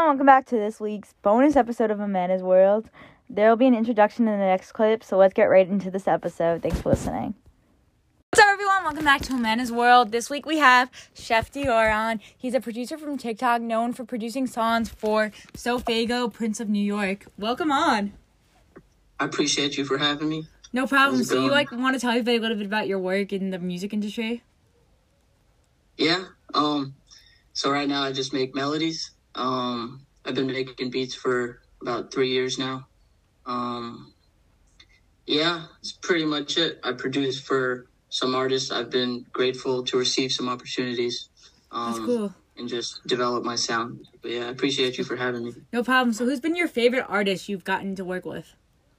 everyone, welcome back to this week's bonus episode of Amanda's World. There will be an introduction in the next clip, so let's get right into this episode. Thanks for listening. What's up, everyone? Welcome back to Amanda's World. This week we have Chef Dior on. He's a producer from TikTok, known for producing songs for SoFaygo, Prince of New York. Welcome on. I appreciate you for having me. No problem. So you want to tell everybody a little bit about your work in the music industry? Yeah. So right now I just make melodies. I've been making beats for about 3 years now. Yeah, it's pretty much it. I produce for some artists. I've been grateful to receive some opportunities. That's cool. And just develop my sound. But yeah, I appreciate you for having me. No problem. So who's been your favorite artist you've gotten to work with?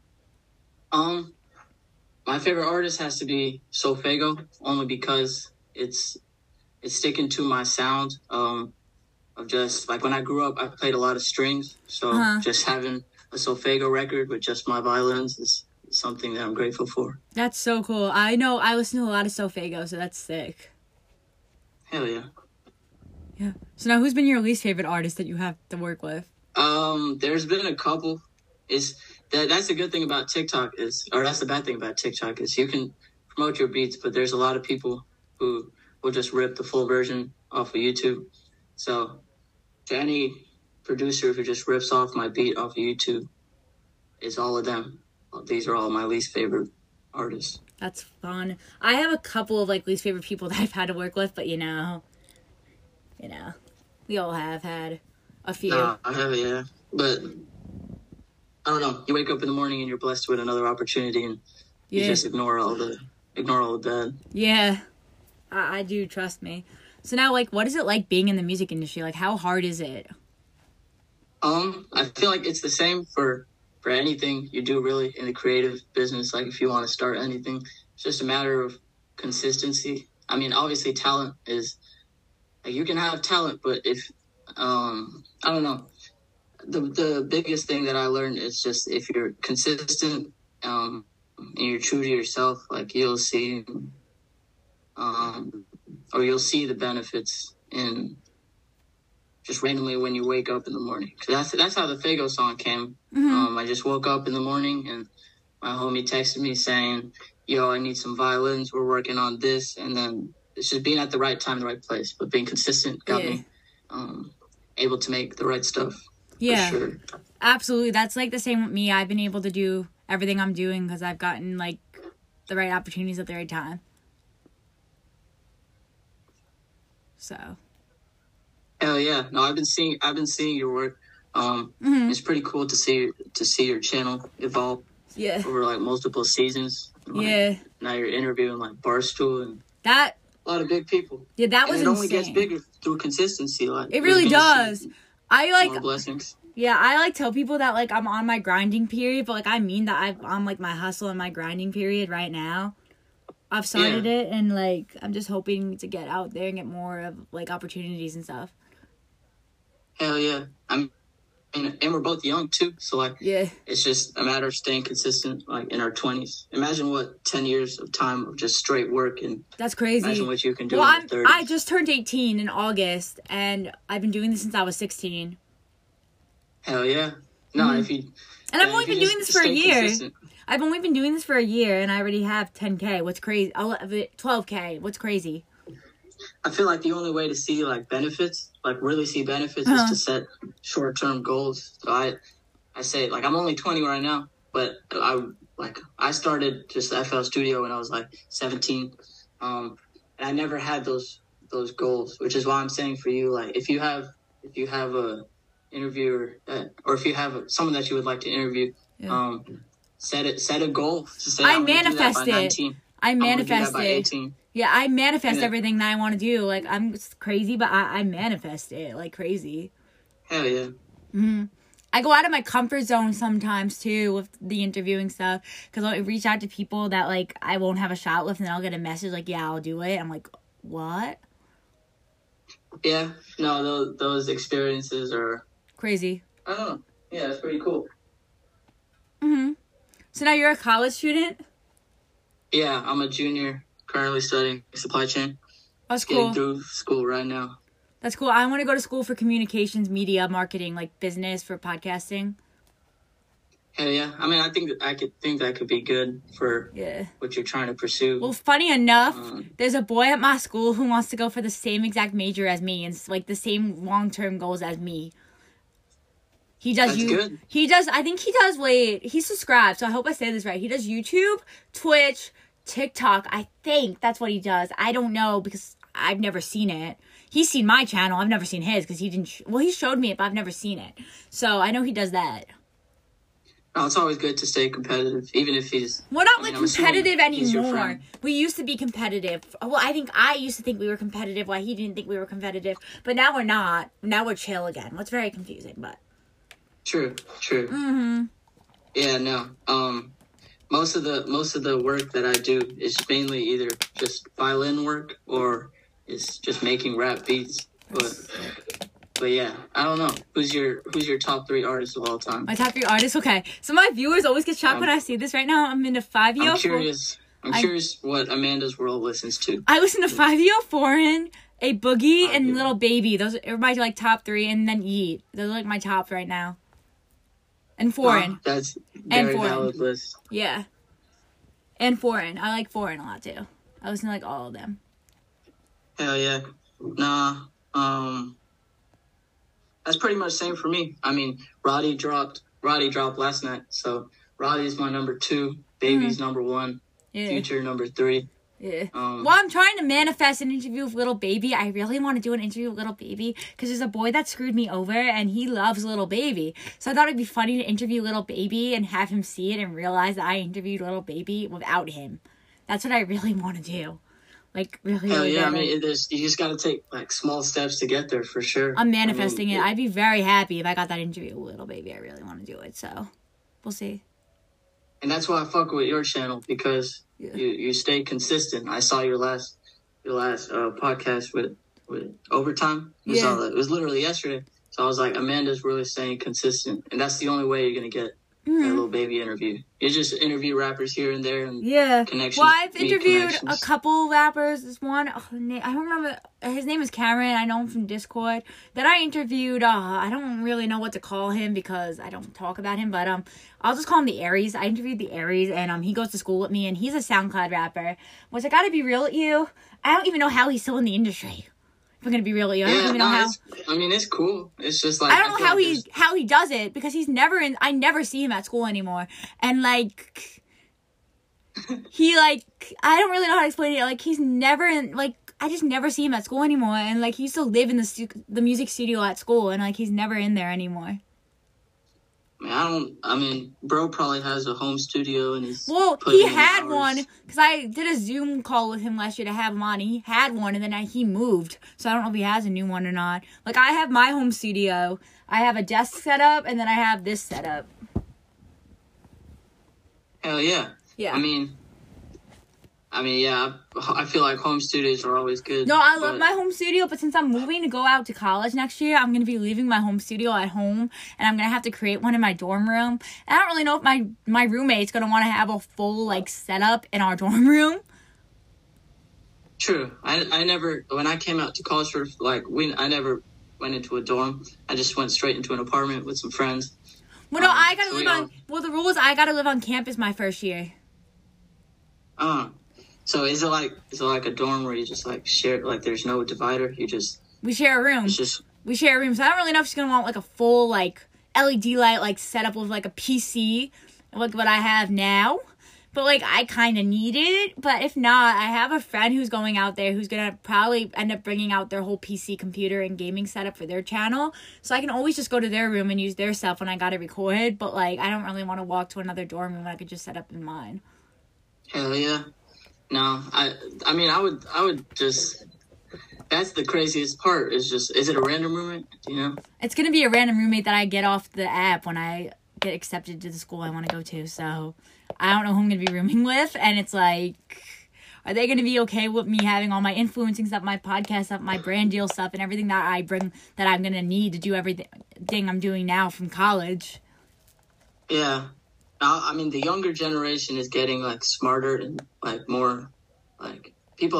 My favorite artist has to be SoFaygo, only because it's sticking to my sound. Of just, like, when I grew up, I played a lot of strings. So just having a SoFaygo record with just my violins is something that I'm grateful for. That's so cool. I know I listen to a lot of SoFaygo, so that's sick. Hell yeah. Yeah. So now who's been your least favorite artist that you have to work with? There's been a couple. That's the good thing about TikTok that's the bad thing about TikTok is you can promote your beats, but there's a lot of people who will just rip the full version off of YouTube. So to any producer who just rips off my beat off of YouTube, it's all of them. These are all my least favorite artists. That's fun. I have a couple of least favorite people that I've had to work with, but you know, we all have had a few. I have, yeah. But I don't know. You wake up in the morning and you're blessed with another opportunity, and you just ignore all the bad. Yeah, I do. Trust me. So now, what is it like being in the music industry? How hard is it? I feel like it's the same for anything you do, really, in the creative business. If you want to start anything, it's just a matter of consistency. I mean, obviously, talent is you can have talent, but if I don't know, the biggest thing that I learned is just if you're consistent and you're true to yourself, you'll see. Or you'll see the benefits in just randomly when you wake up in the morning. Cause that's how the Faygo song came. I just woke up in the morning and my homie texted me saying, "Yo, I need some violins. We're working on this." And then it's just being at the right time, the right place, but being consistent got me able to make the right stuff. Yeah, for sure. Absolutely. That's the same with me. I've been able to do everything I'm doing because I've gotten the right opportunities at the right time. So. Hell yeah! No, I've been seeing your work. It's pretty cool to see your channel evolve. Yeah. Over multiple seasons. Yeah. Now you're interviewing Barstool and that a lot of big people. Yeah, that was insane. It only gets bigger through consistency. It really does. More blessings. Yeah, I tell people that I'm on my grinding period, but I mean that I'm on my hustle and my grinding period right now. I've started it, and I'm just hoping to get out there and get more of opportunities and stuff. Hell yeah! And we're both young too, so yeah, it's just a matter of staying consistent. In our 20s, imagine what 10 years of time of just straight work, and that's crazy. Imagine what you can do in your 30s. I just turned 18 in August, and I've been doing this since I was 16. Hell yeah! No, if you and I've only been doing this for a year. Consistent. I've only been doing this for a year, and I already have 10K. What's crazy? 12K. What's crazy? I feel the only way to see benefits, really see benefits, is to set short-term goals. So I say I'm only 20 right now, but I started just FL Studio when I was 17, and I never had those goals, which is why I'm saying for you, if you have a interviewer or if you have someone that you would like to interview, set a goal to say I manifest it. I manifest by it. 18. Yeah, I manifest everything that I want to do. I'm crazy, but I manifest it crazy. Hell yeah. Mm-hmm. I go out of my comfort zone sometimes, too, with the interviewing stuff. Because I'll reach out to people that, I won't have a shot with, and then I'll get a message yeah, I'll do it. I'm what? Yeah. No, those experiences are... crazy. I don't know. Yeah, it's pretty cool. Mm-hmm. So now you're a college student? Yeah, I'm a junior, currently studying supply chain. That's cool. Getting through school right now. That's cool. I want to go to school for communications, media, marketing, like business, for podcasting. Hell yeah. I mean, I think that could be good for what you're trying to pursue. Well, funny enough, there's a boy at my school who wants to go for the same exact major as me and like the same long-term goals as me. He does good. He does. I think he does. Wait, he's subscribed, so I hope I say this right. He does YouTube, Twitch, TikTok. I think that's what he does. I don't know because I've never seen it. He's seen my channel. I've never seen his because he didn't. Well, he showed me it, but I've never seen it. So I know he does that. No, it's always good to stay competitive, even if he's... We're not, competitive anymore. We used to be competitive. Well, I used to think we were competitive while he didn't think we were competitive. But now we're not. Now we're chill again. Well, it's very confusing, but... True. Mm-hmm. Yeah, no. Most of the work that I do is mainly either just violin work or is just making rap beats. But yeah, I don't know. Who's your top 3 artists of all time? My top 3 artists? Okay. So my viewers always get shocked when I see this right now. I'm in a 5 year. I'm curious what Amanda's World listens to. I listen to 5 Foreign, A Boogie, and Little Baby. Those are my like top 3, and then Yeet. Those are like my top right now. And Foreign. That's very valid list. Yeah. And Foreign. I like Foreign a lot too. I listen to like all of them. Hell yeah. Nah. That's pretty much the same for me. I mean, Roddy dropped last night, so Roddy's my number 2, Baby's number 1, Future number 3. Yeah. Well, I'm trying to manifest an interview with Little Baby. I really want to do an interview with Little Baby because there's a boy that screwed me over and he loves Little Baby. So I thought it'd be funny to interview Little Baby and have him see it and realize that I interviewed Little Baby without him. That's what I really want to do. Like, really. Hell yeah, I mean, you just got to take, like, small steps to get there, for sure. I'm manifesting it. I'd be very happy if I got that interview with Little Baby. I really want to do it, so we'll see. And that's why I fuck with your channel, because you stay consistent. I saw your last podcast with Overtime. It was literally yesterday. So I was like, Amanda's really staying consistent. And that's the only way you're going to get a Little Baby interview. You just interview rappers here and there and connections. Well, I've interviewed a couple rappers. This one, I don't remember. His name is Cameron. I know him from Discord. Then I interviewed, I don't really know what to call him because I don't talk about him, but I'll just call him the Aries. I interviewed the Aries, and he goes to school with me, and he's a SoundCloud rapper. Which I gotta be real with you, I don't even know how he's still in the industry. If I'm gonna be real with you, I don't even know how. It's cool. It's just like I don't know how he does it because he's never in. I never see him at school anymore, and like he like I don't really know how to explain it. Like he's never in like I just never see him at school anymore, and like he used to live in the music studio at school, and like he's never in there anymore. I mean, bro probably has a home studio and he's... Well, he had one, because I did a Zoom call with him last year to have him on. He had one, and then he moved, so I don't know if he has a new one or not. Like, I have my home studio. I have a desk set up, and then I have this set up. Hell yeah. Yeah. I mean, yeah, I feel like home studios are always good. No, I love my home studio, but since I'm moving to go out to college next year, I'm going to be leaving my home studio at home, and I'm going to have to create one in my dorm room. And I don't really know if my roommate's going to want to have a full, like, setup in our dorm room. True. I never, when I came out to college, I never went into a dorm. I just went straight into an apartment with some friends. Well, no, I got to live on, the rule is I got to live on campus my first year. So is it like a dorm where you just like share, like there's no divider? We share a room. We share a room. So I don't really know if she's gonna want like a full like LED light like setup with like a PC like what I have now. But like I kind of need it. But if not, I have a friend who's going out there who's gonna probably end up bringing out their whole PC computer and gaming setup for their channel. So I can always just go to their room and use their stuff when I gotta record. But like I don't really want to walk to another dorm room when I could just set up in mine. Hell yeah. No, I mean, I would just, that's the craziest part is it a random roommate, do you know? It's going to be a random roommate that I get off the app when I get accepted to the school I want to go to, so I don't know who I'm going to be rooming with, and it's like, are they going to be okay with me having all my influencing stuff, my podcast stuff, my brand deal stuff, and everything that I bring that I'm going to need to do everything I'm doing now from college? Yeah. I mean, the younger generation is getting, like, smarter and, like, more, like, people are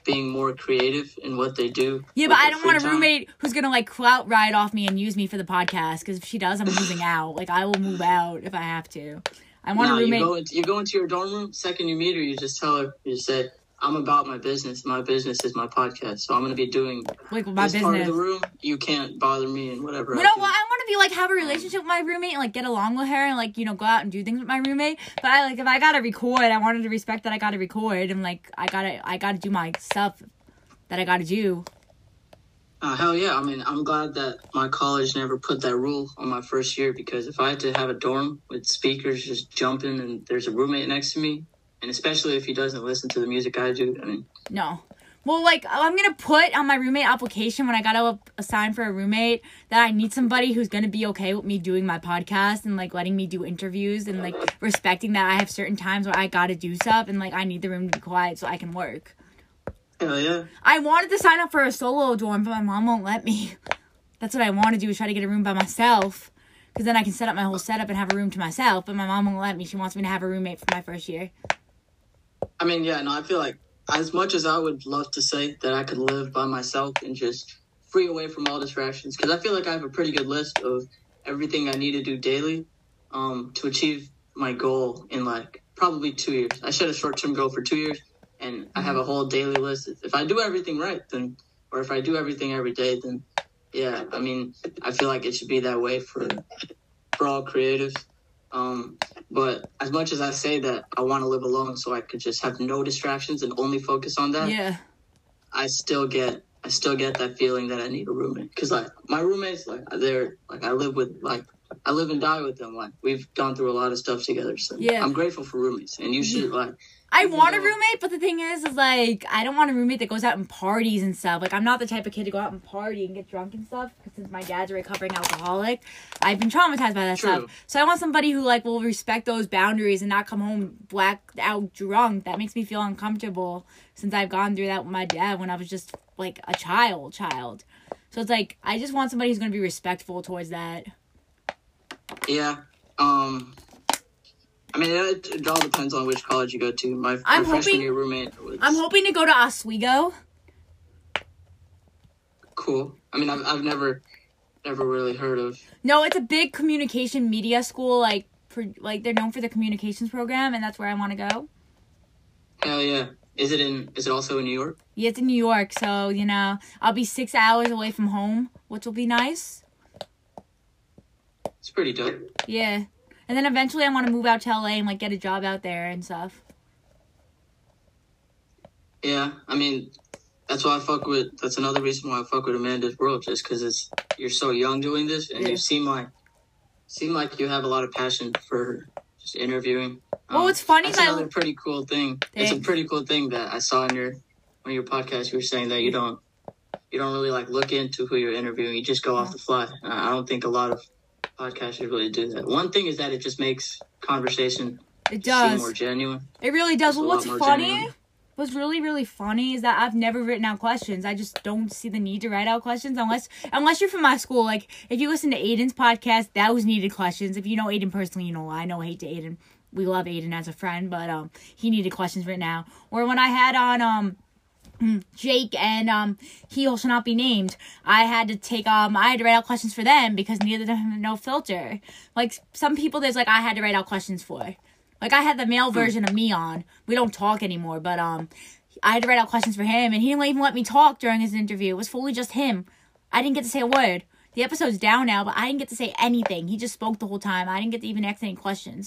being more creative in what they do. Yeah, but I don't want a roommate who's going to, like, clout ride off me and use me for the podcast, because if she does, I'm moving out. Like, I will move out if I have to. I want a roommate. You go into your dorm room, second you meet her, you just tell her, you say, I'm about my business. My business is my podcast, so I'm going to be doing like my this business. Part of the room. You can't bother me and whatever. You know what? I want to be like have a relationship with my roommate and like get along with her and like go out and do things with my roommate. But I like if I gotta record, I wanted to respect that I gotta record and like I gotta do my stuff that I gotta do. Hell yeah! I mean, I'm glad that my college never put that rule on my first year, because if I had to have a dorm with speakers just jumping and there's a roommate next to me, and especially if he doesn't listen to the music I do, I mean... No. Well, like, I'm going to put on my roommate application when I got to assign for a roommate that I need somebody who's going to be okay with me doing my podcast and, like, letting me do interviews and, like, respecting that I have certain times where I got to do stuff and, like, I need the room to be quiet so I can work. Hell yeah. I wanted to sign up for a solo dorm, but my mom won't let me. That's what I want to do, is try to get a room by myself, because then I can set up my whole setup and have a room to myself, but my mom won't let me. She wants me to have a roommate for my first year. I mean, yeah, no, I feel like as much as I would love to say that I could live by myself and just free away from all distractions, because I feel like I have a pretty good list of everything I need to do daily to achieve my goal in, like, probably 2 years. I set a short-term goal for 2 years, and I have a whole daily list. If I do everything right, then, or if I do everything every day, then, yeah, I mean, I feel like it should be that way for all creatives. But as much as I say that I want to live alone so I could just have no distractions and only focus on that, yeah, I still get that feeling that I need a roommate. Because, like, my roommates, like, they're, like, I live and die with them. Like, we've gone through a lot of stuff together. So yeah. I'm grateful for roommates. And you should, like... I want a roommate, but the thing is, like, I don't want a roommate that goes out and parties and stuff. Like, I'm not the type of kid to go out and party and get drunk and stuff, because since my dad's a recovering alcoholic, I've been traumatized by that stuff. So I want somebody who, like, will respect those boundaries and not come home blacked out drunk. That makes me feel uncomfortable, since I've gone through that with my dad when I was just, like, a child. So it's like, I just want somebody who's going to be respectful towards that. Yeah. I mean, it all depends on which college you go to. My freshman year roommate was... I'm hoping to go to Oswego. Cool. I mean, I've never really heard of... No, it's a big communication media school, like they're known for the communications program, and that's where I want to go. Hell yeah. Is it also in New York? Yeah, it's in New York, so, I'll be 6 hours away from home, which will be nice. It's pretty dope. Yeah. And then eventually I want to move out to LA and, like, get a job out there and stuff. Yeah, I mean, that's another reason why I fuck with Amanda's World, just because you're so young doing this, and you seem like you have a lot of passion for just interviewing. Well, it's funny that's another pretty cool thing. Thanks. It's a pretty cool thing that I saw on your podcast. You were saying that you don't really, like, look into who you're interviewing. You just go off the fly. I don't think a lot of podcasters really do that. One thing is that it just makes conversation seem more genuine. It really does. Well, what's funny, what's really, really funny is that I've never written out questions. I just don't see the need to write out questions unless you're from my school. Like, if you listen to Aiden's podcast, that was needed questions. If you know Aiden personally, I know hate to Aiden. We love Aiden as a friend, but he needed questions written out. Or when I had on Jake and He Shall Not Be Named, I had to write out questions for them because neither of them have no filter. Like, some people I had to write out questions for. Like, I had the male version of me on. We don't talk anymore, but I had to write out questions for him, and he didn't even let me talk during his interview. It was fully just him. I didn't get to say a word. The episode's down now, but I didn't get to say anything. He just spoke the whole time. I didn't get to even ask any questions.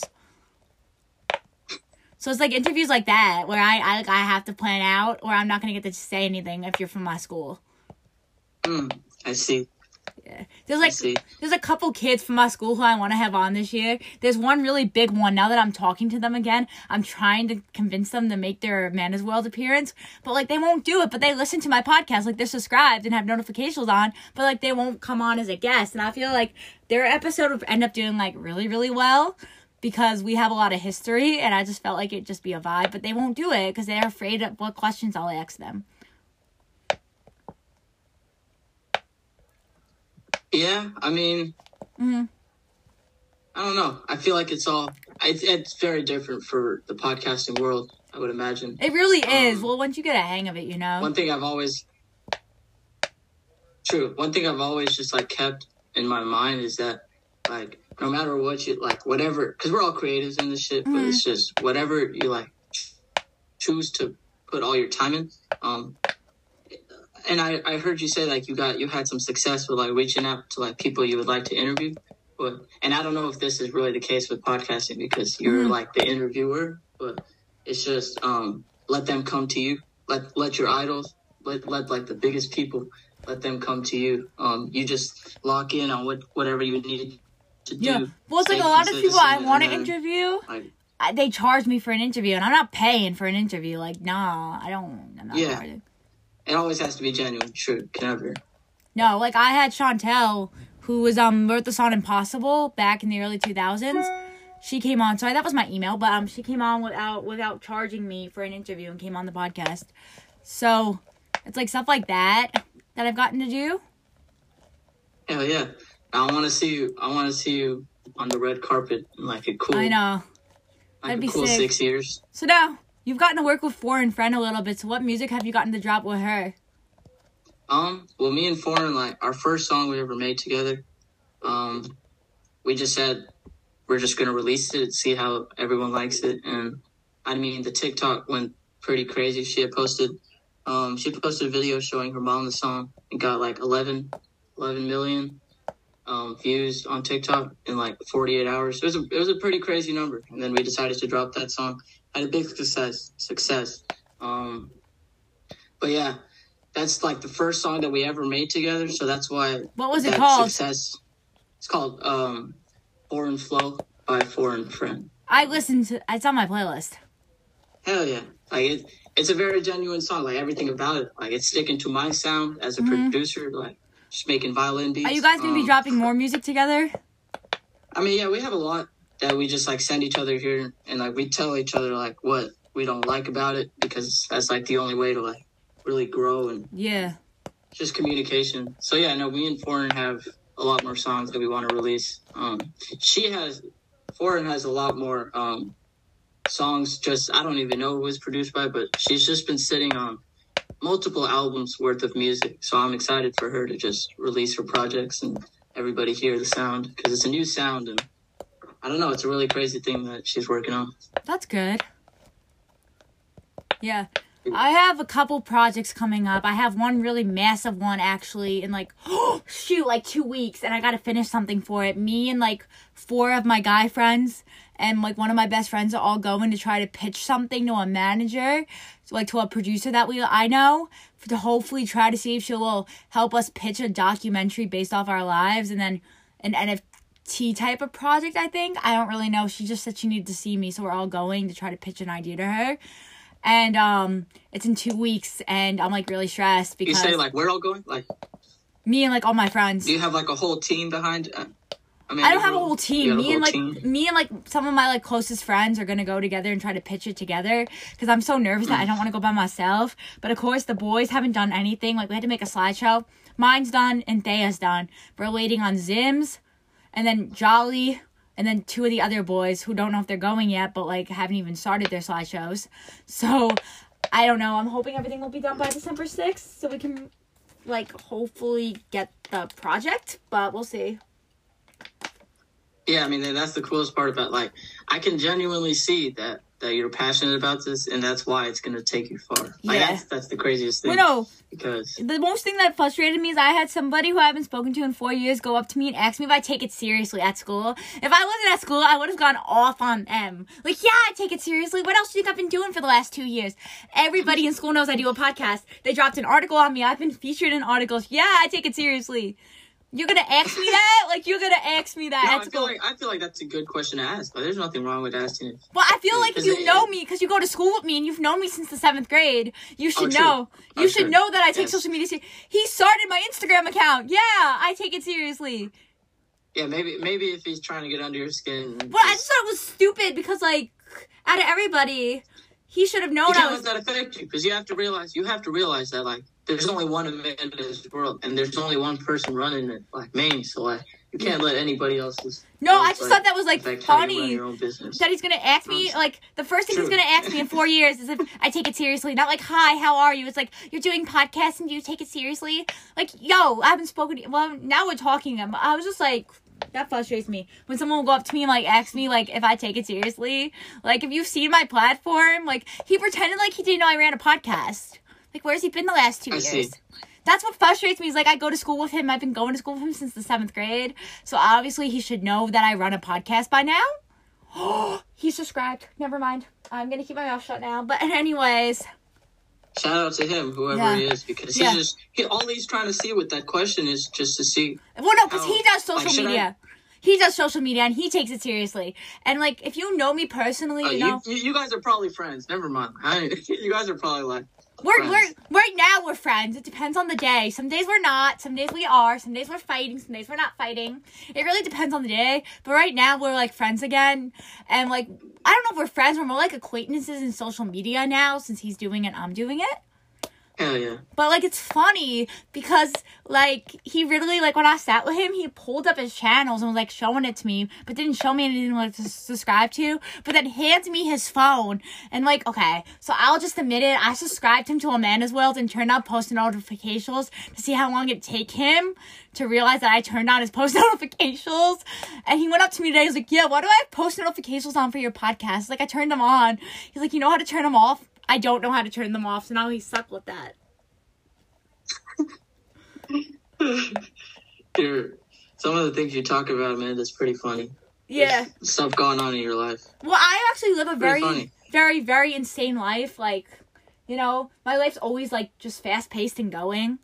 So it's like interviews like that where I have to plan out, or I'm not going to get to say anything if you're from my school. I see. Yeah. There's a couple kids from my school who I want to have on this year. There's one really big one. Now that I'm talking to them again, I'm trying to convince them to make their Amanda's World appearance. But, like, they won't do it. But they listen to my podcast. Like, they're subscribed and have notifications on. But, like, they won't come on as a guest. And I feel like their episode would end up doing, like, really, really well, because we have a lot of history, and I just felt like it'd just be a vibe. But they won't do it because they're afraid of what questions I'll ask them. Yeah, I mean, I don't know. I feel like it's very different for the podcasting world. I would imagine. It really is. Well, once you get a hang of it, you know. One thing I've always just like kept in my mind is that like no matter what you like, whatever, because we're all creatives in this shit, but it's just whatever you like choose to put all your time in. And I heard you say like you had some success with like reaching out to like people you would like to interview, and I don't know if this is really the case with podcasting because you're like the interviewer, but it's just let them come to you, let your idols, let like the biggest people, let them come to you. You just lock in on whatever you need to do. Yeah, well, it's like a lot of people I want to interview. They charge me for an interview, and I'm not paying for an interview. Like, nah, I'm not charging. It always has to be genuine. True, can never. No, like I had Chantel, who was wrote the song "Impossible" back in the early 2000s. She came on. Sorry, that was my email, but she came on without charging me for an interview and came on the podcast. So it's like stuff like that I've gotten to do. Hell yeah! I want to see you. I want to see you on the red carpet in like a cool. I know. That'd be cool sick. 6 years. So now you've gotten to work with Foreign Friend a little bit. So what music have you gotten to drop with her? Well, me and Foreign, like our first song we ever made together. We just said we're just gonna release it, see how everyone likes it, and I mean the TikTok went pretty crazy. She posted a video showing her mom the song and got like 11 million views on TikTok in like 48 hours. It was a pretty crazy number. And then we decided to drop that song. Had a big success. But yeah, that's like the first song that we ever made together. So that's why. What was it called? It's called Foreign Flow by Foreign Friend. It's on my playlist. Hell yeah. Like it's a very genuine song. Like everything about it. Like it's sticking to my sound as a producer. Like just making violin beats. Are you guys going to be dropping more music together? I mean, yeah, we have a lot that we just, like, send each other here. And, like, we tell each other, like, what we don't like about it. Because that's, like, the only way to, like, really grow. And just communication. So, yeah, no, me and Foreign have a lot more songs that we want to release. Foreign has a lot more songs. Just, I don't even know who it was produced by. But she's just been sitting on multiple albums worth of music, so I'm excited for her to just release her projects and everybody hear the sound because it's a new sound and I don't know, it's a really crazy thing that she's working on. That's good. Yeah, I have a couple projects coming up. I have one really massive one actually in like 2 weeks, and I gotta finish something for it. Me and like 4 of my guy friends and like one of my best friends are all going to try to pitch something to a manager, so like to a producer that I know, to hopefully try to see if she will help us pitch a documentary based off our lives, and then an NFT type of project, I think. I don't really know. She just said she needed to see me, so we're all going to try to pitch an idea to her. And it's in 2 weeks, and I'm like really stressed because you say like we're all going, like me and like all my friends. Do you have like a whole team behind? I don't have a whole team. Me and like some of my like closest friends are gonna go together and try to pitch it together because I'm so nervous that I don't want to go by myself. But of course, the boys haven't done anything. Like we had to make a slideshow. Mine's done and Thea's done. We're waiting on Zims, and then Jolly, and then 2 of the other boys who don't know if they're going yet, but like haven't even started their slideshows. So I don't know. I'm hoping everything will be done by December 6th, so we can like hopefully get the project. But we'll see. Yeah, I mean, that's the coolest part about, like, I can genuinely see that you're passionate about this, and that's why it's going to take you far. Like, yeah. That's the craziest thing. Well, no, because the most thing that frustrated me is I had somebody who I haven't spoken to in 4 years go up to me and ask me if I take it seriously at school. If I wasn't at school, I would have gone off on them. Like, yeah, I take it seriously. What else do you think I've been doing for the last 2 years? Everybody in school knows I do a podcast. They dropped an article on me. I've been featured in articles. Yeah, I take it seriously. You're going to ask me that? Like, you're going to ask me that at school? I feel like that's a good question to ask. But there's nothing wrong with asking it. Well, I feel like if you know me, because you go to school with me and you've known me since the 7th grade, you should know. You should know that I take social media seriously. He started my Instagram account. Yeah, I take it seriously. Yeah, maybe if he's trying to get under your skin. Well, I just thought it was stupid because, like, out of everybody, he should have known I was... How does that affect you? Because you have to realize that, like, there's only one man in this world, and there's only one person running it, like me. So, like, You can't let anybody else's. No, I just thought that was like funny. Your own business. That he's gonna ask me like the first thing he's gonna ask me in 4 years is if I take it seriously. Not like, hi, how are you? It's like, you're doing podcasts and do you take it seriously? Like, yo, I haven't spoken to you. Well, now we're talking. I was just like, that frustrates me when someone will go up to me and like ask me like if I take it seriously. Like, if you've seen my platform, like he pretended like he didn't know I ran a podcast. Like, where's he been the last 2 years? See. That's what frustrates me. Is like, I go to school with him. I've been going to school with him since the 7th grade. So obviously he should know that I run a podcast by now. Oh, he's subscribed. Never mind. I'm going to keep my mouth shut now. But anyways. Shout out to him, whoever he is, because all he's trying to see with that question is just to see. Well, no, because he does social media. He does social media and he takes it seriously. And like, if you know me personally, you know. You guys are probably friends. Never mind. You guys are probably like. We're right now we're friends. It depends on the day. Some days we're not. Some days we are. Some days we're fighting. Some days we're not fighting. It really depends on the day. But right now we're like friends again. And like, I don't know if we're friends. We're more like acquaintances in social media now since he's doing it and I'm doing it. Hell yeah. But, like, it's funny because, like, he really, like, when I sat with him, he pulled up his channels and was, like, showing it to me, but didn't show me anything to subscribe to, but then hands me his phone. And, like, okay, so I'll just admit it. I subscribed him to Amanda's World and turned on post notifications to see how long it'd take him to realize that I turned on his post notifications. And he went up to me today. He was like, yeah, why do I have post notifications on for your podcast? Like, I turned them on. He's like, you know how to turn them off? I don't know how to turn them off, so now he's stuck with that. Some of the things you talk about, man, that's pretty funny. Yeah. There's stuff going on in your life. Well, I actually live a very, very, very insane life. Like, you know, my life's always, like, just fast-paced and going.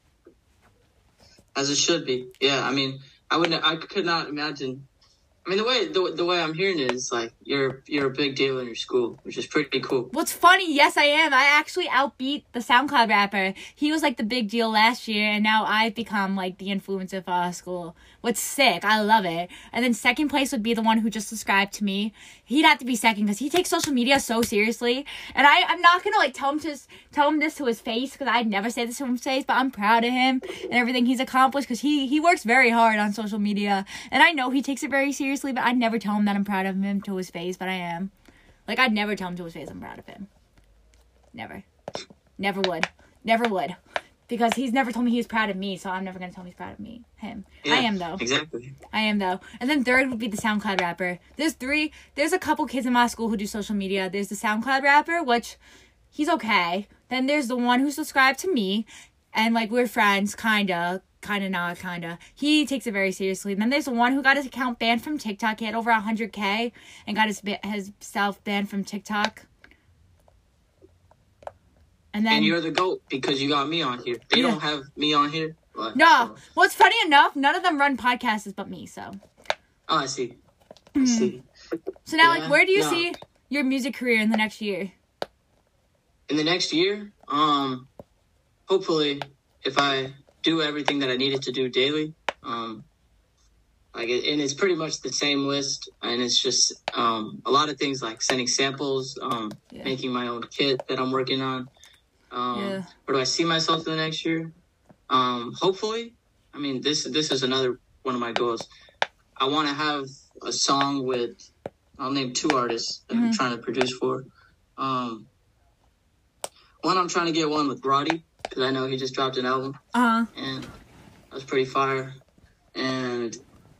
As it should be. Yeah, I mean, I could not imagine. I mean, the way I'm hearing it is like you're a big deal in your school, which is pretty cool. What's funny, yes, I am. I actually outbeat the SoundCloud rapper. He was like the big deal last year, and now I've become like the influencer for our school. What's sick? I love it. And then second place would be the one who just subscribed to me. He'd have to be second because he takes social media so seriously. And I'm not gonna like tell him this to his face because I'd never say this to his face, but I'm proud of him and everything he's accomplished because he works very hard on social media, and I know he takes it very seriously. But I'd never tell him that I'm proud of him to his face, but I am. Like, I'd never tell him to his face I'm proud of him. Never. Never would. Never would. Because he's never told me he was proud of me, so I'm never going to tell him he's proud of him. Yeah, I am, though. Exactly. I am, though. And then third would be the SoundCloud rapper. There's a couple kids in my school who do social media. There's the SoundCloud rapper, which he's okay. Then there's the one who subscribed to me, and, like, we're friends, kinda not, kinda. He takes it very seriously. And then there's the one who got his account banned from TikTok. He had over 100K and got himself banned from TikTok. And you're the GOAT because you got me on here. They don't have me on here. No. Well, it's funny enough, none of them run podcasts but me, so. Oh, I see. I see. So now, like, where do you see your music career in the next year? In the next year? Hopefully, if I do everything that I needed to do daily, and it's pretty much the same list, and it's just a lot of things like sending samples, making my own kit that I'm working on. Where do I see myself in the next year? Hopefully, I mean, this is another one of my goals. I want to have a song with, I'll name 2 artists that I'm trying to produce for. One, I'm trying to get one with Roddy, because I know he just dropped an album. And that was pretty fire. And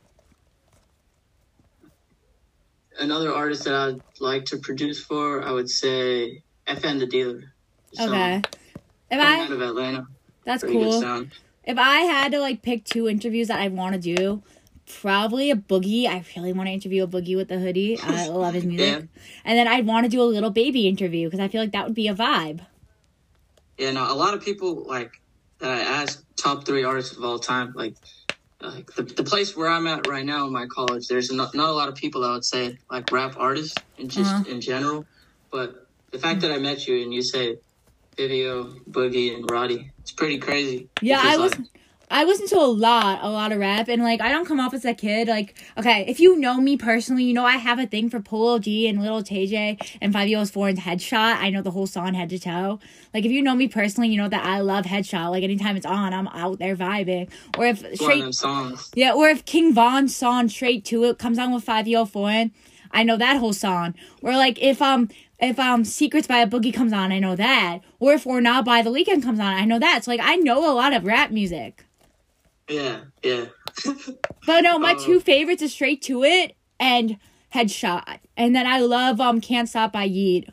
another artist that I'd like to produce for, I would say FN the Dealer. Okay. Out of Atlanta. That's pretty cool. Good sound. If I had to like pick 2 interviews that I want to do, probably a Boogie. I really want to interview a Boogie with the hoodie. I love his music. Yeah. And then I'd want to do a Little Baby interview because I feel like that would be a vibe. Yeah, no, a lot of people like that I ask top 3 artists of all time, like the place where I'm at right now in my college, there's not a lot of people that would say like rap artists and just in general. But the fact that I met you and you say Vivio, Boogie, and Roddy, it's pretty crazy. Yeah, I listen to a lot of rap, and, like, I don't come off as that kid. Like, okay, if you know me personally, you know I have a thing for Polo G and Little TJ and 5EOS4's Headshot. I know the whole song head to toe. Like, if you know me personally, you know that I love Headshot. Like, anytime it's on, I'm out there vibing. Or if or if King Von's song Straight to It comes on with 5EOS4, I know that whole song. Or, like, if Secrets by a Boogie comes on, I know that. Or if Or Not by The Weeknd comes on, I know that. So, like, I know a lot of rap music. Yeah. But no, my two favorites is Straight to It and Headshot. And then I love Can't Stop by Yeet.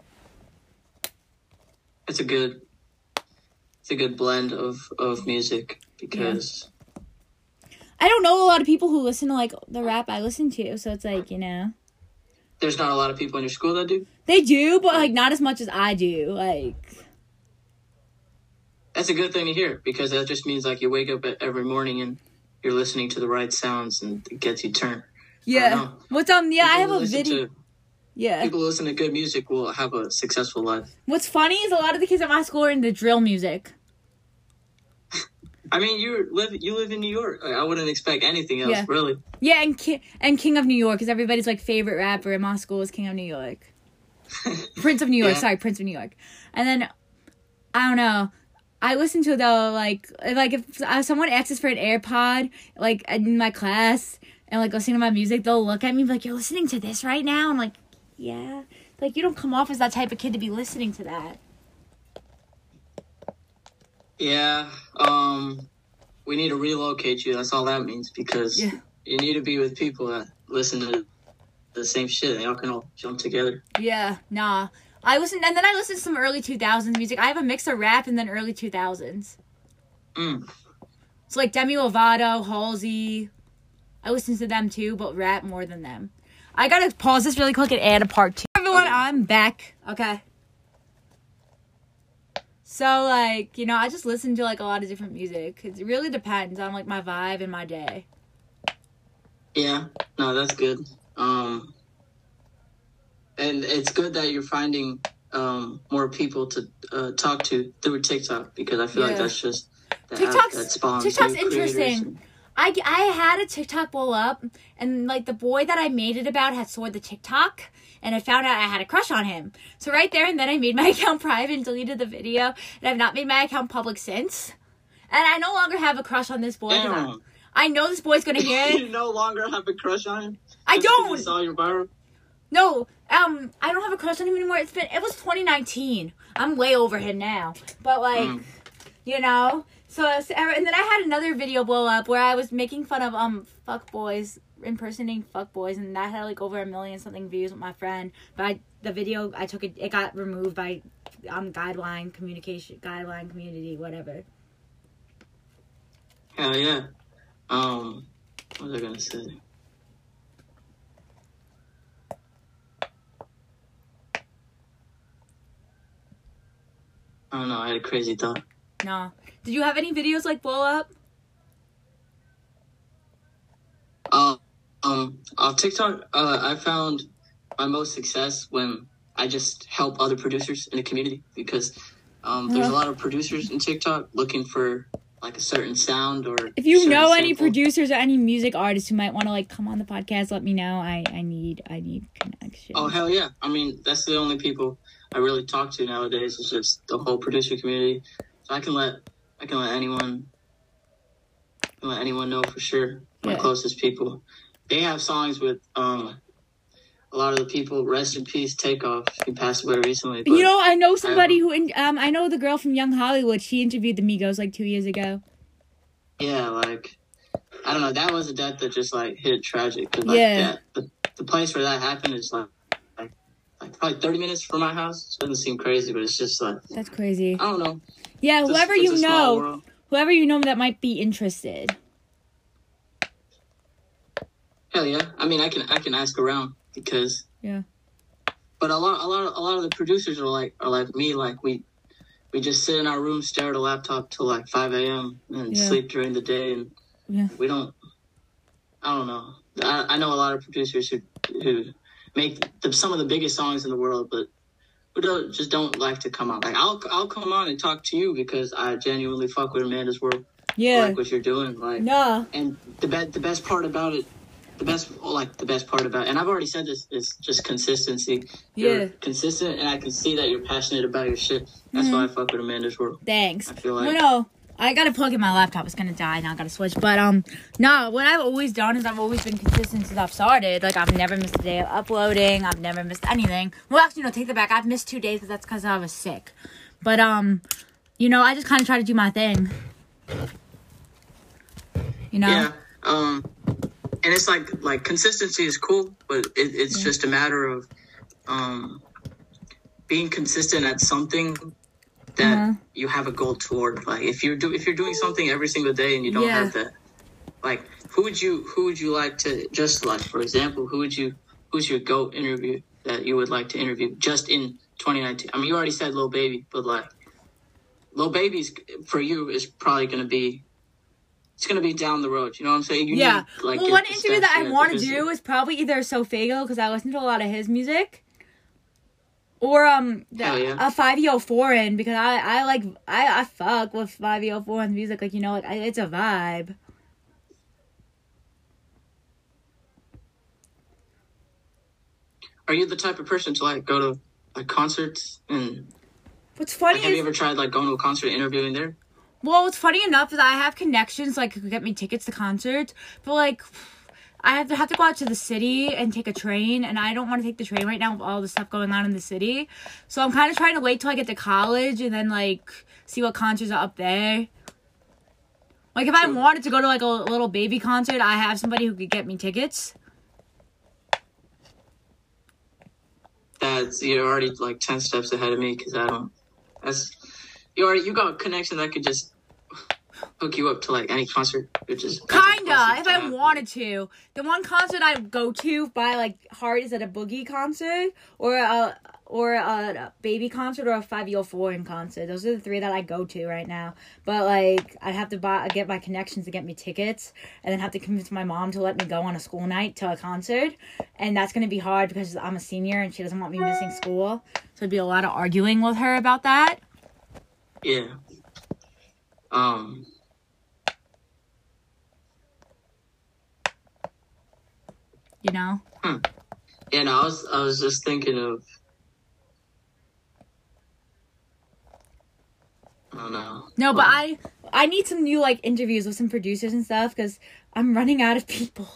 It's a good blend of music because I don't know a lot of people who listen to, like, the rap I listen to, so it's like, you know. There's not a lot of people in your school that do? They do, but, like, not as much as I do. Like, that's a good thing to hear, because that just means, like, you wake up every morning and you're listening to the right sounds and it gets you turned. Yeah. What's I have a video. People who listen to good music will have a successful life. What's funny is a lot of the kids at my school are into drill music. I mean, you live in New York. I wouldn't expect anything else, really. Yeah, and King of New York, because everybody's, like, favorite rapper in my school is King of New York. Prince of New York, sorry, Prince of New York. And then, I don't know, I listen to, though, like if someone asks for an AirPod, like, in my class, and, like, listening to my music, they'll look at me and be like, you're listening to this right now? I'm like, yeah. Like, you don't come off as that type of kid to be listening to that. Yeah, we need to relocate you. That's all that means, because you need to be with people that listen to the same shit. Y'all can all jump together. Yeah, nah. I listen to some early 2000s music. I have a mix of rap and then early 2000s. It's like Demi Lovato, Halsey. I listen to them too, but rap more than them. I gotta pause this really quick and add a part 2. Everyone, I'm back. Okay. So, like, you know, I just listen to, like, a lot of different music. It really depends on, like, my vibe and my day. Yeah. No, that's good. And it's good that you're finding more people to talk to through TikTok, because I feel like that's just TikTok's interesting. I had a TikTok blow up, and, like, the boy that I made it about had sold the TikTok, and I found out I had a crush on him. So right there and then I made my account private and deleted the video, and I've not made my account public since. And I no longer have a crush on this boy. I know this boy's gonna hear it. You no longer have a crush on him? I don't! You saw your viral? No, I don't have a crush on him anymore. It was 2019. I'm way over him now. But, like, you know... So, and then I had another video blow up where I was making fun of, fuckboys, impersonating fuckboys, and that had, like, over 1 million something views with my friend. But the video, I took it got removed by, guideline community, whatever. Hell yeah. What was I gonna say? I don't know, I had a crazy thought. No. Did you have any videos, like, blow up? On TikTok, I found my most success when I just help other producers in the community, because there's a lot of producers in TikTok looking for, like, a certain sound or... If you know any producers or any music artists who might want to, like, come on the podcast, let me know. I need connection. Oh, hell yeah. I mean, that's the only people I really talk to nowadays, is just the whole producer community. So I can let anyone know for sure. My closest people. They have songs with a lot of the people. Rest in peace, Takeoff. He passed away recently. You know, I know somebody I know the girl from Young Hollywood. She interviewed the Migos like 2 years ago. Yeah, like, I don't know. That was a death that just, like, hit tragic. Cause, like, the place where that happened is like probably 30 minutes from my house. It doesn't seem crazy, but it's just like... That's crazy. I don't know. Yeah, whoever you know that might be interested. Hell yeah! I mean, I can ask around, because But a lot of the producers are like me. Like, we just sit in our room, stare at a laptop till like 5 a.m. and sleep during the day, and we don't. I don't know. I know a lot of producers who make some of the biggest songs in the world, but who don't like to come on. Like, I'll come on and talk to you because I genuinely fuck with Amanda's World. like what you're doing. Like, no. And the best part about it, and I've already said this, is just consistency. You're consistent, and I can see that you're passionate about your shit. That's why I fuck with Amanda's World. Thanks. I feel like... No, I gotta plug in my laptop. It's gonna die now. I gotta switch. But, no, what I've always done is I've always been consistent since I've started. Like, I've never missed a day of uploading. I've never missed anything. Well, actually, no, take that back. I've missed 2 days, but that's because I was sick. But, you know, I just kind of try to do my thing. You know? Yeah. And it's like consistency is cool, but it's just a matter of being consistent at something that you have a goal toward. Like if you're doing something every single day and you don't have that, like who would you like to, just like for example, who's your GOAT interview that you would like to interview just in 2019? I mean, you already said Lil Baby, but like Lil Baby's for you is probably going to be. It's going to be down the road. You know what I'm saying? You need, like, well, one interview that I want to do is probably either Sofego, because I listen to a lot of his music, or a 5EO Foreign, because I fuck with 5EO Foreign's music. Like, you know, like it's a vibe. Are you the type of person to like go to like concerts and? What's funny have you ever tried like going to a concert and interviewing there? Well, what's funny enough is I have connections, like, who could get me tickets to concerts, but, like, I have to go out to the city and take a train, and I don't want to take the train right now with all the stuff going on in the city, so I'm kind of trying to wait till I get to college and then, like, see what concerts are up there. Like, if I wanted to go to, like, a Little Baby concert, I have somebody who could get me tickets. You're already, like, 10 steps ahead of me, because I don't... You got a connection that could just hook you up to like any concert, which is kinda if I wanted to. The one concert I go to by like heart is at a Boogie concert or a Baby concert or a 5EO Foreign concert. Those are the 3 that I go to right now. But like I'd have to get my connections to get me tickets, and then have to convince my mom to let me go on a school night to a concert, and that's gonna be hard because I'm a senior and she doesn't want me missing school. So it'd be a lot of arguing with her about that. Yeah. You know? Yeah, no, I was just thinking of... I don't know. No, but I need some new, like, interviews with some producers and stuff, because I'm running out of people.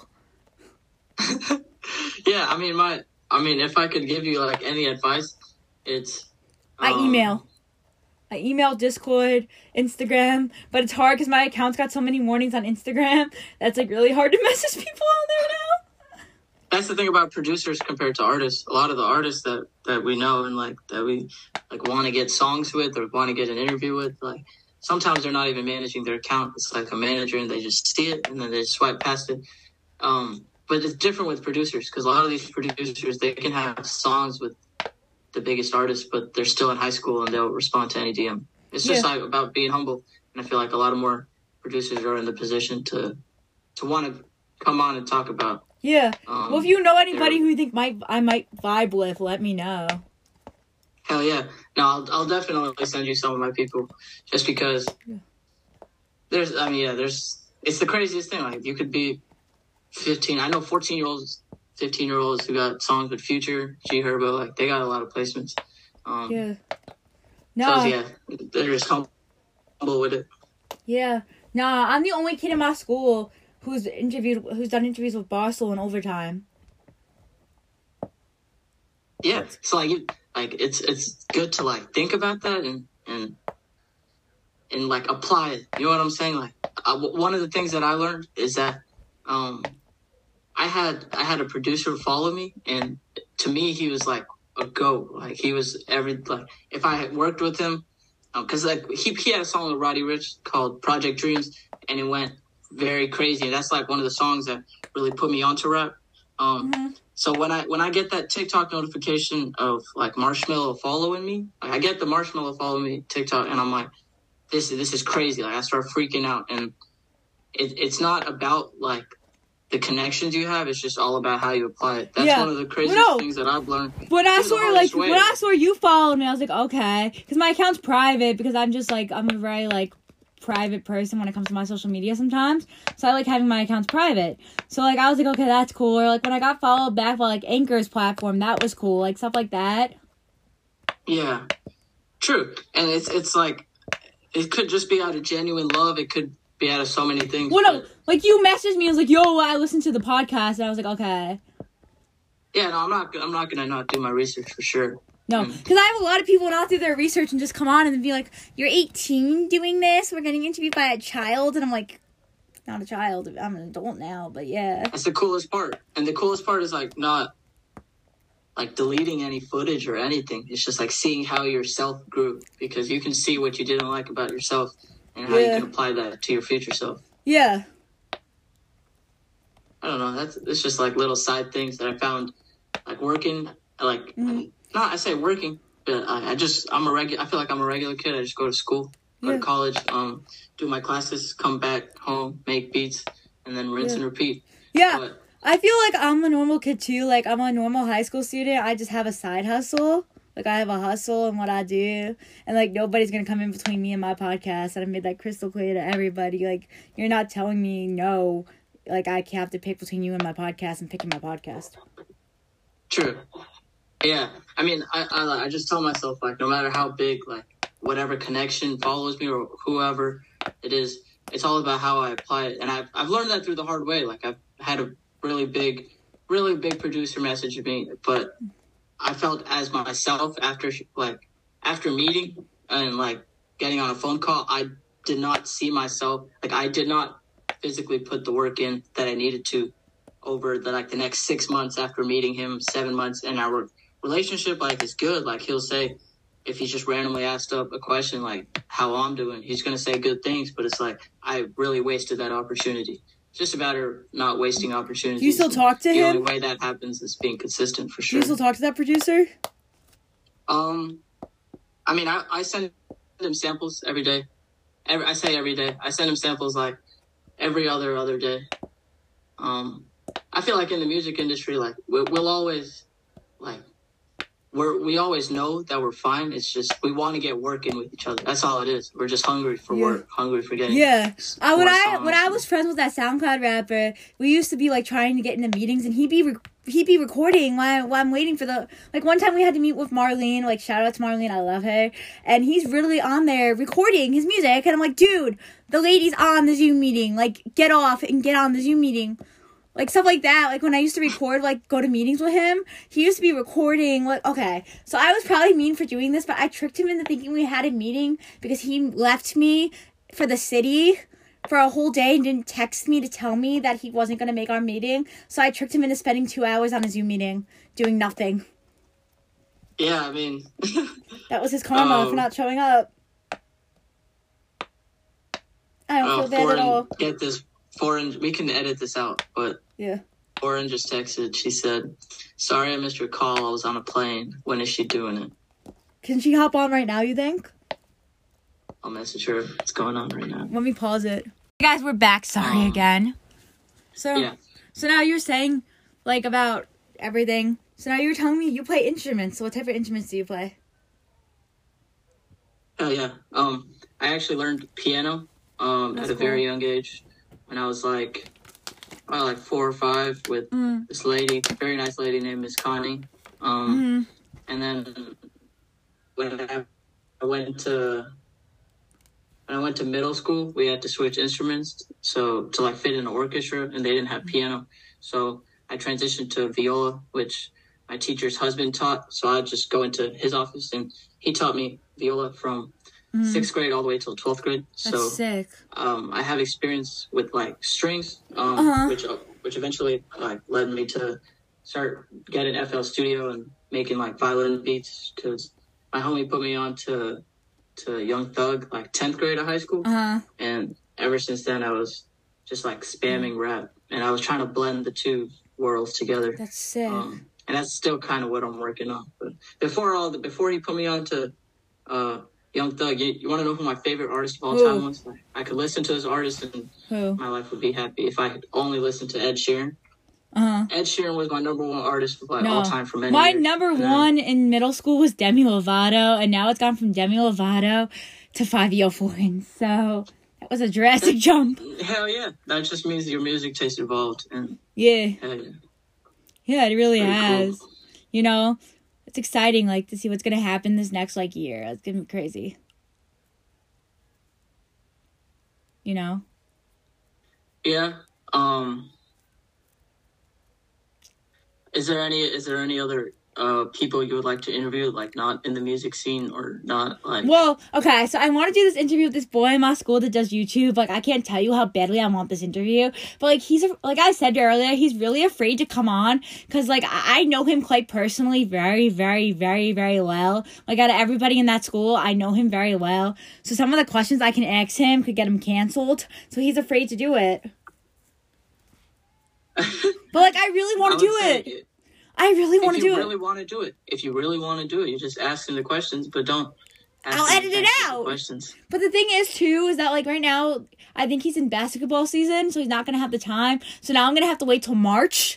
Yeah, I mean, if I could give you, like, any advice, it's... I email, Discord, Instagram, but it's hard because my account's got so many warnings on Instagram that's, like, really hard to message people on there now. That's the thing about producers compared to artists. A lot of the artists that we know and, like, that we, like, want to get songs with or want to get an interview with, like, sometimes they're not even managing their account. It's like a manager and they just see it and then they swipe past it. But it's different with producers because a lot of these producers, they can have songs with the biggest artists, but they're still in high school and they'll respond to any DM. It's just like about being humble, and I feel like a lot of more producers are in the position to want to come on and talk about. Yeah. Well, if you know anybody who you think I might vibe with, let me know. Hell yeah! No, I'll definitely send you some of my people, just because. Yeah. It's the craziest thing. Like you could be 15. I know 14-year-olds. 15-year-olds who got songs with Future, G Herbo, like they got a lot of placements. Yeah. No. So they're just humble with it. Yeah. Nah, I'm the only kid in my school who's done interviews with Barstool in Overtime. Yeah. So it's good to like think about that and like apply it. You know what I'm saying? Like one of the things that I learned is that I had a producer follow me, and to me, he was like a GOAT. Like he was if I had worked with him, because like he had a song with Roddy Ricch called Project Dreams, and it went very crazy. And that's like one of the songs that really put me onto rap. So when I get that TikTok notification of like Marshmello following me, like I get the Marshmello follow me TikTok, and I'm like, this is crazy. Like I start freaking out, and it's not about like the connections you have, it's just all about how you apply it. That's one of the craziest things that I've learned. When I saw you followed me, I was like, okay, because my account's private, because I'm just like, I'm a very like private person when it comes to my social media sometimes. So I like having my accounts private. So, like, I was like, okay, that's cool. Or, like, when I got followed back by, like, Anchor's platform, that was cool. Like, stuff like that. Yeah. True. And it's like, it could just be out of genuine love. It could be out of so many things. Well, no, like, you messaged me and was like, yo, I listened to the podcast. And I was like, okay. Yeah, no, I'm not going to not do my research for sure. No, because I have a lot of people not do their research and just come on and be like, you're 18 doing this? We're getting interviewed by a child? And I'm like, not a child. I'm an adult now, but yeah. That's the coolest part. And the coolest part is, like, not, like, deleting any footage or anything. It's just, like, seeing how yourself grew. Because you can see what you didn't like about yourself and how you can apply that to your future self. Yeah. I don't know. It's just, like, little side things that I found, like, working, like... I say working, but I feel like I'm a regular kid. I just go to school, go to college, do my classes, come back home, make beats, and then rinse and repeat. Yeah. But I feel like I'm a normal kid too. Like, I'm a normal high school student. I just have a side hustle. Like, I have a hustle in what I do. And, like, nobody's going to come in between me and my podcast. And I made that crystal clear to everybody. Like, you're not telling me no. Like, I have to pick between you and my podcast and picking my podcast. True. Yeah, I mean, I just tell myself, like, no matter how big, like, whatever connection follows me or whoever it is, it's all about how I apply it. And I've learned that through the hard way. Like, I've had a really big producer message me, but I felt as myself after meeting and, like, getting on a phone call, I did not see myself, like, I did not physically put the work in that I needed to over the next 6 months after meeting him, 7 months, and our relationship, like, is good. Like, he'll say, if he's just randomly asked up a question, like, how I'm doing, he's going to say good things, but it's like, I really wasted that opportunity. It's just about her not wasting opportunities. Do you still talk to him? The only way that happens is being consistent, for sure. Do you still talk to that producer? I mean, I send him samples every day. I say every day. I send him samples, like, every other day. I feel like in the music industry, like, we'll always, like, we always know that we're fine. It's just we want to get work in with each other. That's all it is. We're just hungry for work, hungry for getting. Yeah. When I was friends with that SoundCloud rapper, we used to be, like, trying to get into meetings, and he'd be recording while I'm waiting for the, like, one time we had to meet with Marlene. Like, shout out to Marlene, I love her. And he's really on there recording his music, and I'm like, dude, the lady's on the Zoom meeting. Like, get off and get on the Zoom meeting. Like, stuff like that. Like, when I used to record, like, go to meetings with him, he used to be recording, like, okay. So I was probably mean for doing this, but I tricked him into thinking we had a meeting because he left me for the city for a whole day and didn't text me to tell me that he wasn't going to make our meeting. So I tricked him into spending 2 hours on a Zoom meeting, doing nothing. Yeah, I mean... that was his karma for not showing up. I don't feel bad at all. Get this. Foreign, we can edit this out, but yeah. Foreign just texted. She said, sorry I missed your call. I was on a plane. When is she doing it? Can she hop on right now, you think? I'll message her. It's going on right now. Let me pause it. Hey guys, we're back. Sorry again. So now you're saying, like, about everything. So now you're telling me you play instruments. So what type of instruments do you play? Oh, yeah. I actually learned piano at a very young age. When I was like 4 or 5 with this lady, very nice lady named Miss Connie. And then when I went to middle school, we had to switch instruments to like fit in an orchestra, and they didn't have piano. So I transitioned to viola, which my teacher's husband taught. So I'd just go into his office, and he taught me viola from 6th grade all the way till 12th grade. That's sick. I have experience with, like, strings, which eventually, like, led me to start getting FL Studio and making, like, violin beats, because my homie put me on to Young Thug, like, 10th grade of high school. And ever since then, I was just, like, spamming rap, and I was trying to blend the two worlds together. That's sick. And that's still kind of what I'm working on. But before he put me on to Young Thug, you want to know who my favorite artist of all time was? Like, I could listen to this artist and my life would be happy if I could only listen to Ed Sheeran. Ed Sheeran was my number one artist of all time for many years. My number one in middle school was Demi Lovato, and now it's gone from Demi Lovato to Fivio Foreign. So That was a drastic jump. Hell yeah. That just means your music taste evolved. And Yeah. hell yeah. Yeah, it really Pretty has. cool. You know, it's exciting, like, to see what's going to happen this next, like, year. It's going to be crazy. You know? Yeah. Is there any other people you would like to interview, like not in the music scene or not like? Well, okay, so I want to do this interview with this boy in my school that does YouTube. Like, I can't tell you how badly I want this interview. But, like, like I said earlier, he's really afraid to come on. Because, like, I know him quite personally very, very, very, very well. Like, out of everybody in that school, I know him very well. So some of the questions I can ask him could get him canceled. So he's afraid to do it. But, like, I really want to do it. I really want to do it. If you really want to do it, you just ask him the questions, but don't ask I'll him edit it out. questions. But the thing is, too, is that, like, right now, I think he's in basketball season, so he's not going to have the time. So now I'm going to have to wait till March.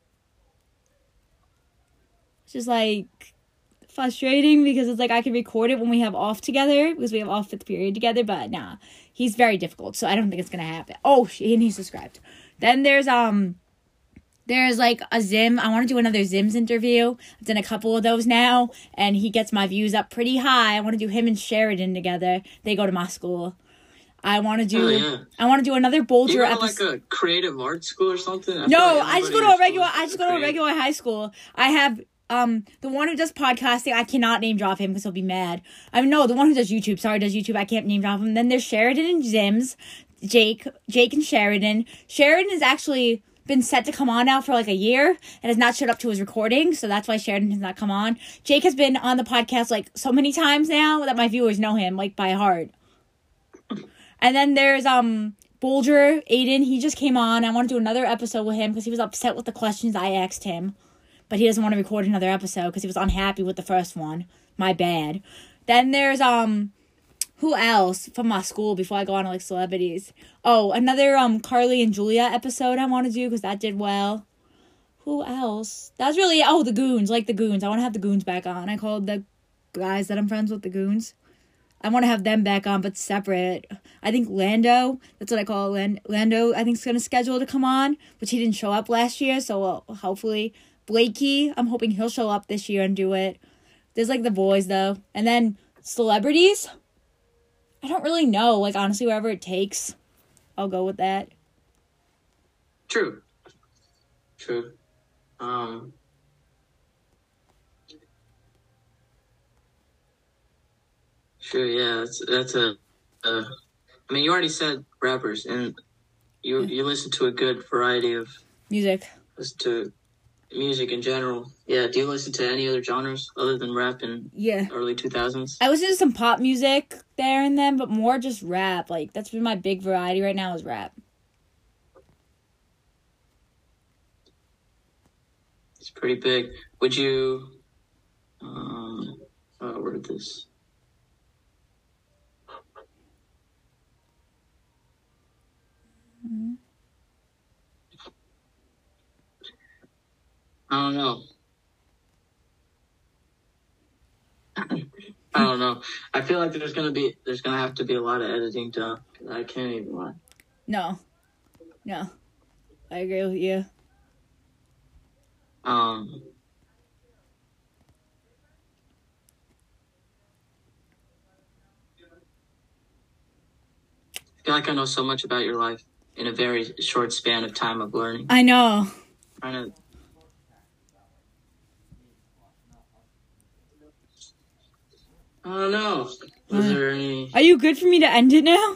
It's just, like, frustrating because it's, like, I can record it when we have off together because we have off 5th period together, but nah. He's very difficult, so I don't think it's going to happen. Oh, and he's subscribed. Then there's like a Zim. I want to do another Zim's interview. I've done a couple of those now, and he gets my views up pretty high. I want to do him and Sheridan together. They go to my school. I want to do another Bolger episode. Like a creative art school or something? I just go to a regular high school. I have the one who does podcasting. I cannot name drop him because he'll be mad. The one who does YouTube. Sorry, does YouTube. I can't name drop him. Then there's Sheridan and Zim's. Jake and Sheridan. Sheridan has actually been set to come on now for like a year and has not showed up to his recording, so that's why Sheridan has not come on. Jake has been on the podcast like so many times now that my viewers know him like by heart. And then there's Bolger, Aiden. He just came on. I want to do another episode with him because he was upset with the questions I asked him, but he doesn't want to record another episode because he was unhappy with the first one. My bad. Then there's who else from my school before I go on to, like, celebrities? Oh, another Carly and Julia episode I want to do because that did well. Who else? That's really... Oh, the Goons. Like, the Goons. I want to have the Goons back on. I called the guys that I'm friends with the Goons. I want to have them back on, but separate. I think Lando, that's what I call it. Lando, I think, is going to schedule to come on, which he didn't show up last year, so hopefully. Blakey, I'm hoping he'll show up this year and do it. There's, like, the boys, though. And then celebrities... I don't really know. Like, honestly, wherever it takes, I'll go with that. True. Sure, yeah, that's a... I mean, you already said rappers, and you listen to a good variety of... Music. Listen to music in general. Yeah, do you listen to any other genres other than rap in early 2000s? I listen to some pop music there and then, but more just rap. Like, that's been my big variety right now is rap. It's pretty big. Would you... where did this... Mm-hmm. I don't know. I don't know. I feel like there's gonna have to be a lot of editing done. I can't even lie. No, I agree with you. I feel like I know so much about your life in a very short span of time of learning. I know. I don't know. Was there any... Are you good for me to end it now?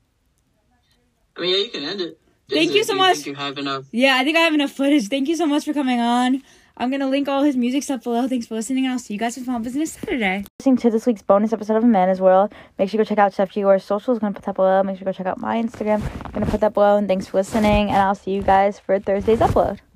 I mean, yeah, you can end it. Thank you so much. Think you have enough? Yeah, I think I have enough footage. Thank you so much for coming on. I'm going to link all his music stuff below. Thanks for listening, and I'll see you guys for Small Business Saturday. Listening to this week's bonus episode of Amanda's World. Make sure you go check out Chef Gior's socials. I'm going to put that below. Make sure you go check out my Instagram. I'm going to put that below, and thanks for listening, and I'll see you guys for Thursday's upload.